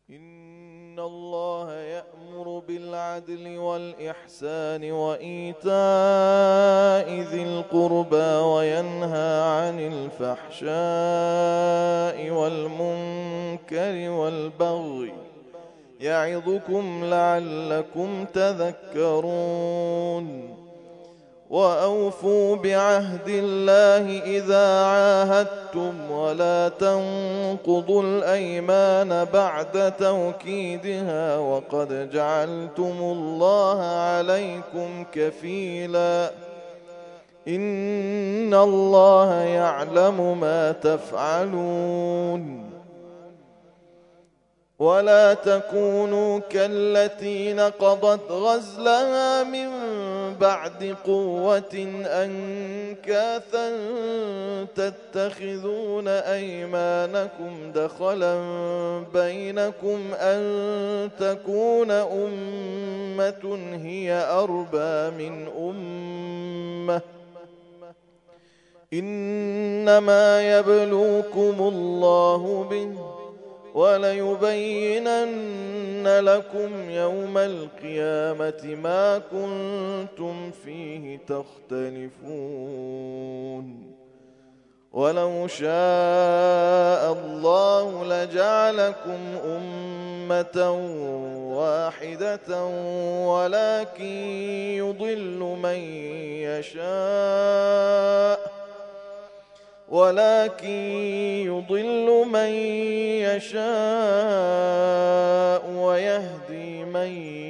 إن الله يأمر بالعدل والإحسان وإيتاء ذي القربى وينهى عن الفحشاء والمنكر والبغي يعظكم لعلكم تذكرون وأوفوا بعهد الله إذا عاهدتم ولا تنقضوا الأيمان بعد توكيدها وقد جعلتم الله عليكم كفيلا إن الله يعلم ما تفعلون ولا تكونوا كالتي نقضت غزلها من بعد قوة أنكاثا تتخذون أيمانكم دخلا بينكم أن تكون أمة هي أربى من أمة إنما يبلوكم الله به وليبينن لكم يوم القيامة ما كنتم فيه تختلفون ولو شاء الله لجعلكم أمة واحدة ولكن يضل من يشاء ويهدي من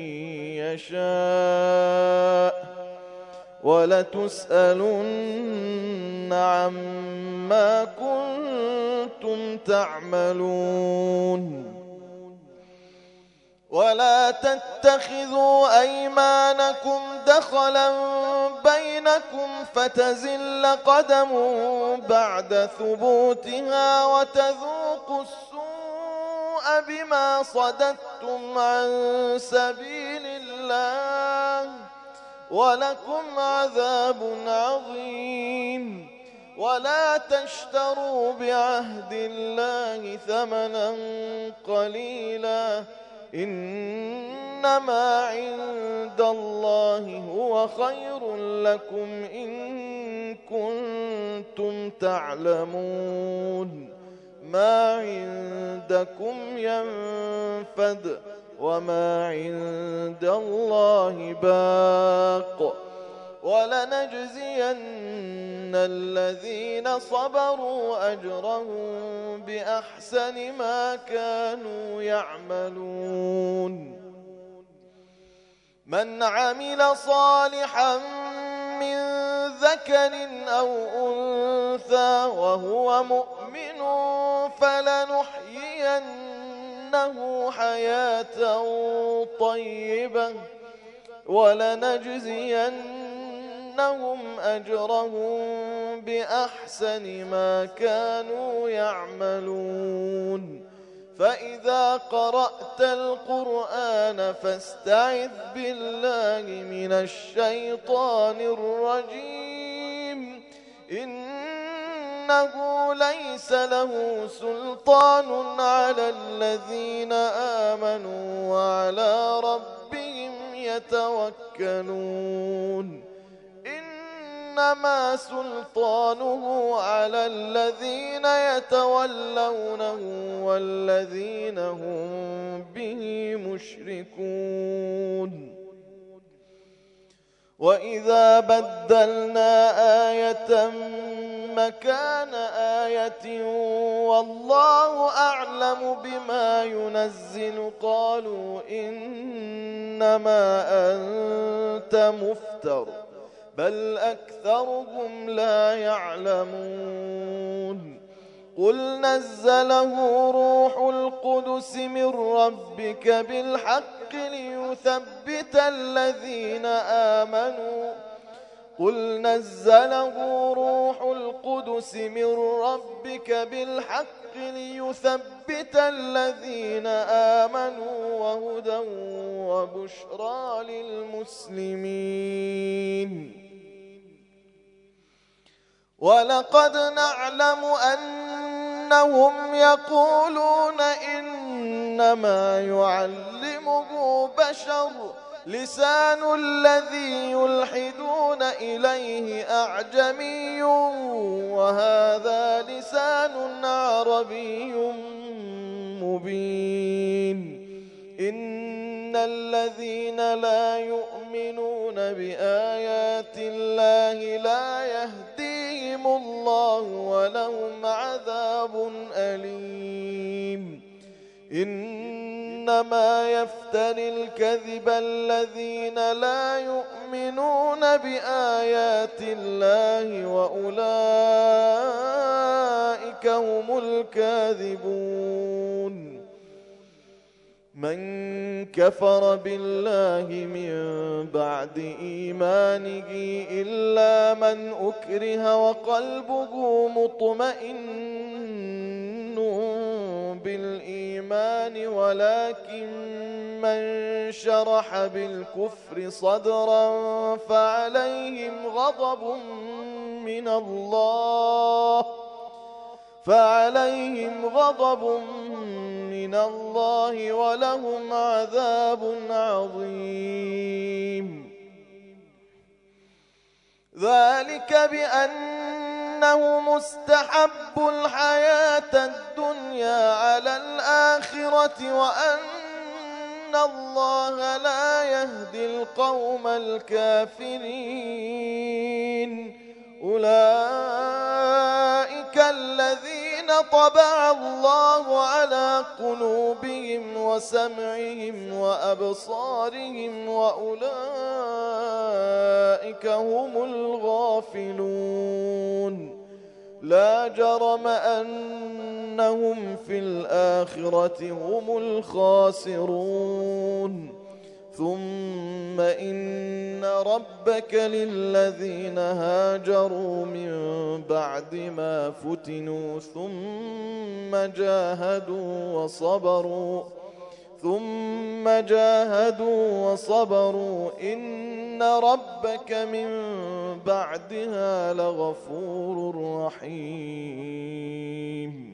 يشاء ولتسألن عما كنتم تعملون ولا تتخذوا أيمانكم دخلا بينكم فتزل قدم بعد ثبوتها وتذوقوا السوء بما صددتم عن سبيل الله ولكم عذاب عظيم ولا تشتروا بعهد الله ثمنا قليلا إنما عند الله هو خير لكم إن كنتم تعلمون ما عندكم ينفد وما عند الله باق ولنجزين الذين صبروا أجرهم بأحسن ما كانوا يعملون من عمل صالحا من ذكر أو أنثى وهو مؤمن فلنحيينه حياة طيبة ولنجزينهم أجرهم بأحسن ما كانوا يعملون فإذا قرأت القرآن فاستعذ بالله من الشيطان الرجيم إنه ليس له سلطان على الذين آمنوا وعلى ربهم يتوكلون إنما سلطانه على الذين يتولونه والذين هم به مشركون وإذا بدلنا آية مكان آية والله أعلم بما ينزل قالوا إنما أنت مفتر بل أكثرهم لا يعلمون قل نزله روح القدس من ربك بالحق ليثبت الذين آمنوا قل نزله روح القدس من ربك بالحق ليثبت الذين آمنوا وهدى وبشرى للمسلمين ولقد نعلم أنهم يقولون إن إنما يعلمه بشر لسان الذي يلحدون إليه أعجمي وهذا لسان عربي مبين إن الذين لا يؤمنون بآيات الله لا يهديهم الله ولهم عذاب أليم إنما يفتري الكذب الذين لا يؤمنون بآيات الله وأولئك هم الكاذبون من كفر بالله من بعد إيمانه إلا من أكره وقلبه مطمئن بالإيمان ولكن من شرح بالكفر صدرا فعليهم غضب من الله ولهم عذاب عظيم ذلك بأنه مستحب الحياة الدنيا على الآخرة وأن الله لا يهدي القوم الكافرين أولئك الذين طبع الله على قلوبهم وسمعهم وأبصارهم وأولئك هم الغافلون لا جرم أنهم في الآخرة هم الخاسرون ثم إن ربك للذين هاجروا من بعد ما فتنوا ثم جاهدوا وصبروا إن ربك من بعدها لغفور رحيم